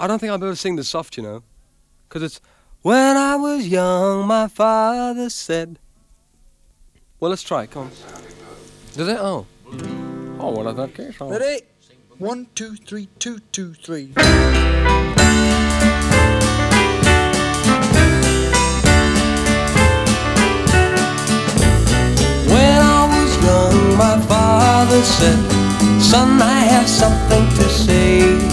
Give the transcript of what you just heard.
I don't think I'll be able to sing this soft, you know. Because it's, when I was young, my father said. Well, let's try it, come on. Does it? Oh. Oh, well, in that case, Ready? 1, 2, 3, 2, 2, 3. When I was young, my father said, son, I have something to say.